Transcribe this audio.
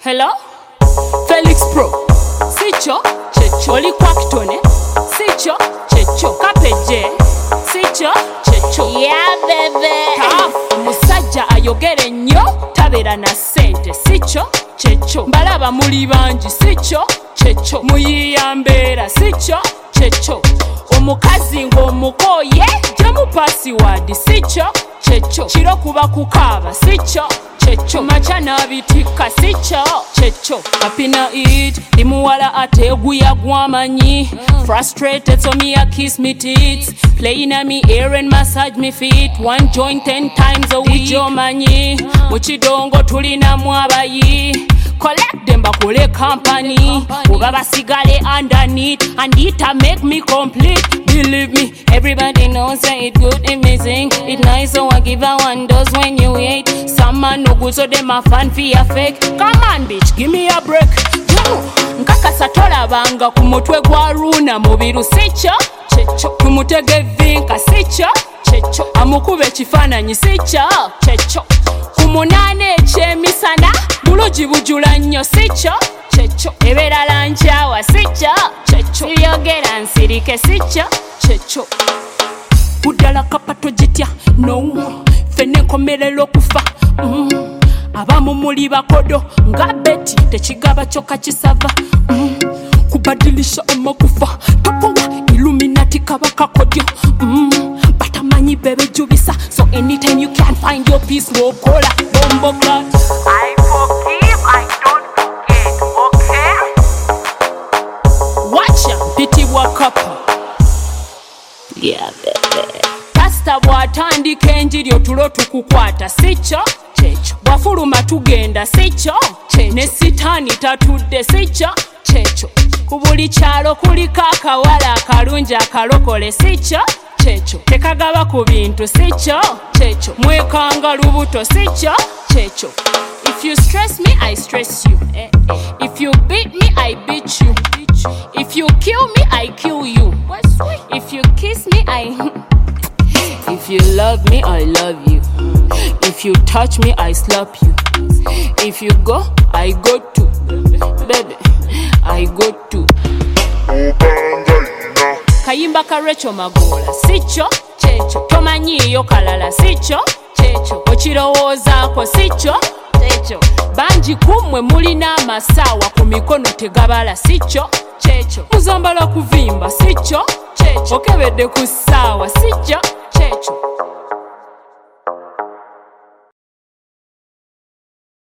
Hello? Felix Pro. Sicho, checho. Oli Quacktone. Sicho, checho. Kapeje. Sicho, checho. Yeah, baby. Tough. Musajja ayogere nnyo tabeera na ssente. Sicho, checho. Mbalaba muli bangi. Sicho, checho. Muyiiya mbeera. Sicho, checho. Omukazi ng'omukooye gyamu password. Sicho, checho. Kiro kuba kukaaba. Sicho, checho. Macha n'abitikka. Sicho, checho. Apina it limuwala ate guya gwamanyi. Frustrated so me a kiss me tits. Playing at me ear and massage me feet. One joint 10 times a week. Ijo manyi muchidongo tulina mwabayi. Collect them bakule company. Uba basigale underneath. And it make me complete. Believe me, everybody knows that it good, amazing. It nice, so I give her one dose when you hate. Some man no good, so them a fan for your fake. Come on, bitch, give me a break. Nkakasa tolabanga ku mutwe gwa Runa mubiru. Sicho, checho. Tumutege vinka. Sicho, checho. Amukube ekifaananyi. Sicho, checho. Ku munaana ekyemisana bulungi bujula nnyo. Sicho, checho. Ebeera lanjawa. Sicho, checho. Siyogera nsirike. Sicho, checho. Kudala kapato jitya no fene nkomerera okufa. Abamu muli bakodo nga beti tekigaba kyokka kisava. Kubadilisha amakufa tapowa Illuminati kabaka kodyo. Batamanyi bebe jubisa, so anytime you can't find your peace wokola bombo clat. I forgive, I don't forget, okay? Watcha piti wakapa. Yeah, baby. Pastor bw'atandika enjiri otulo tukukwata. Sicho, checho. Bwafuluma tugenda. Sicho, checho. Ne sitaani tatudde. Sicho, checho. Ku buli kyalo kuliko akawala akalungi akalokole. Sicho, checho. Tekagaba ku bintu. Sicho, checho. Mwekanga lubuto. Sicho, checho. If you stress me, I stress you. If you beat me, I beat you. If you kill me, I kill you. If you kiss me, If you love me, I love you. If you touch me, I slap you. If you go, I go too. Baby, I go too. Kayimba ka Rachel Magola. Sicho, checho. Tomanyiyo kalala. Sicho, checho. Okirowoozaako. Sicho, checho. Bangi kumwe mulina amasaawa ku mikono tegabala. Sicho, checho. Muzambala kuvimba. Sicho, checho. Okebedde ku ssaawa. Sicho, checho.